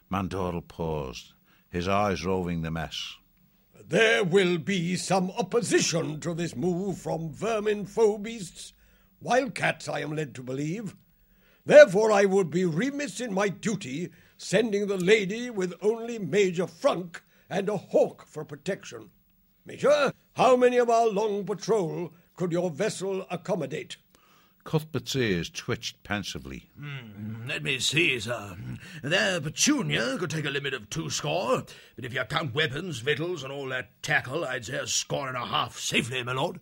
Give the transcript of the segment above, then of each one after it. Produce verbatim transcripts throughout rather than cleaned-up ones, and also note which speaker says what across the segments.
Speaker 1: Mandorl paused, his eyes roving the mess.
Speaker 2: There will be some opposition to this move from vermin foe beasts. Wildcats, I am led to believe. Therefore I would be remiss in my duty sending the lady with only Major Frunk and a hawk for protection. Major, how many of our long patrol could your vessel accommodate?
Speaker 1: Cuthbert's ears twitched pensively.
Speaker 3: Mm, let me see, sir. Their Petunia could take a limit of two score, but if you count weapons, victuals, and all that tackle, I'd say a score and a half safely, my lord.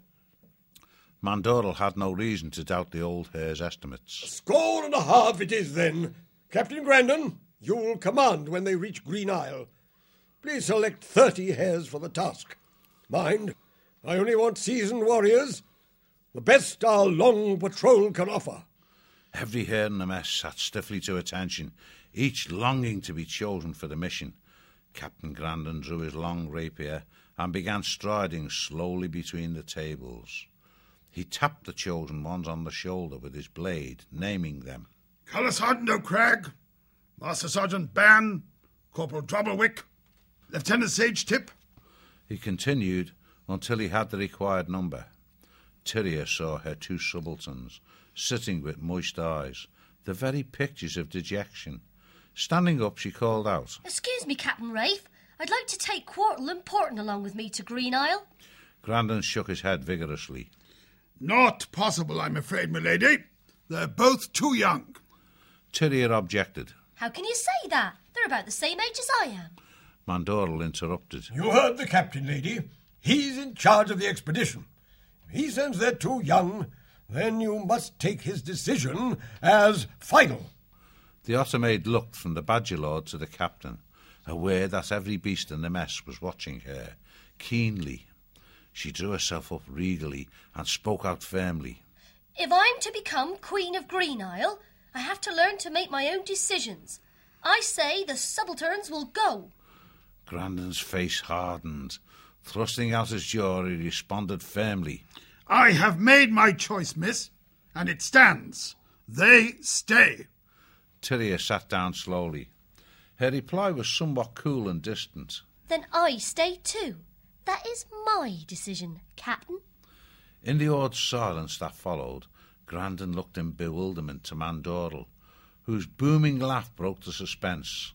Speaker 1: Mandorl had no reason to doubt the old hare's estimates.
Speaker 2: A score and a half it is, then. Captain Grandon, you'll command when they reach Green Isle. Please select thirty hares for the task. Mind, I only want seasoned warriors. The best our long patrol can offer.
Speaker 1: Every hare in the mess sat stiffly to attention, each longing to be chosen for the mission. Captain Grandon drew his long rapier and began striding slowly between the tables. He tapped the chosen ones on the shoulder with his blade, naming them.
Speaker 4: Colour Sergeant O'Crag, Master Sergeant Ban, Corporal Drobblewick, Lieutenant Sage Tip.
Speaker 1: He continued until he had the required number. Tyria saw her two subalterns, sitting with moist eyes, the very pictures of dejection. Standing up, she called out,
Speaker 5: "Excuse me, Captain Rafe. I'd like to take Quartle and Porton along with me to Green Isle."
Speaker 1: Grandon shook his head vigorously.
Speaker 4: Not possible, I'm afraid, milady. They're both too young.
Speaker 1: Tyria objected.
Speaker 5: "How can you say that? They're about the same age as I am."
Speaker 1: Mandorl interrupted.
Speaker 2: You heard the captain, lady. He's in charge of the expedition. If he sends they're too young, then you must take his decision as final.
Speaker 1: The Ottermaid looked from the Badger Lord to the captain, aware that every beast in the mess was watching her, keenly. She drew herself up regally and spoke out firmly.
Speaker 5: "If I'm to become Queen of Green Isle, I have to learn to make my own decisions. I say the subalterns will go."
Speaker 1: Grandon's face hardened. Thrusting out his jaw, he responded firmly.
Speaker 4: I have made my choice, miss, and it stands. They stay.
Speaker 1: Tyria sat down slowly. Her reply was somewhat cool and distant.
Speaker 5: "Then I stay too. That is my decision, Captain."
Speaker 1: In the awed silence that followed, Grandon looked in bewilderment to Mandorl, whose booming laugh broke the suspense.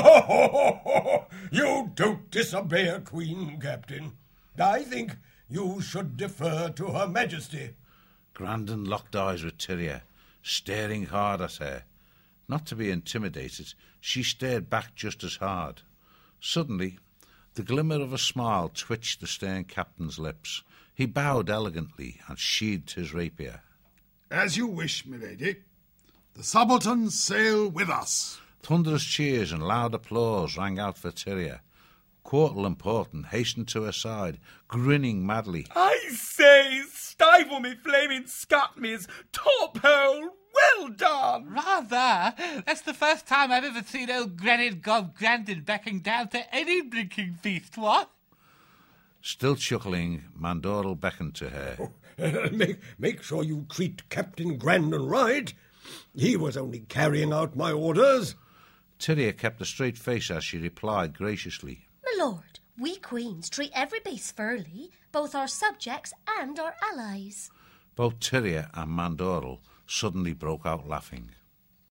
Speaker 2: You don't disobey a queen, Captain. I think you should defer to Her Majesty.
Speaker 1: Grandon locked eyes with Tyria, staring hard at her. Not to be intimidated, she stared back just as hard. Suddenly, the glimmer of a smile twitched the stern captain's lips. He bowed elegantly and sheathed his rapier.
Speaker 4: As you wish, milady. The subalterns sail with us.
Speaker 1: Thunderous cheers and loud applause rang out for Tyria. Quartle and Porton hastened to her side, grinning madly.
Speaker 6: "I say, stifle me, flaming Scotmies, top hole, well done!"
Speaker 7: "Rather! That's the first time I've ever seen old Granite Gob Grandin backing down to any drinking feast, what?"
Speaker 1: Still chuckling, Mandorl beckoned to her.
Speaker 2: Oh, make, make sure you treat Captain Grandon right. He was only carrying out my orders.
Speaker 1: Tyria kept a straight face as she replied graciously.
Speaker 5: "My lord, we queens treat every beast fairly, both our subjects and our allies."
Speaker 1: Both Tyria and Mandorl suddenly broke out laughing.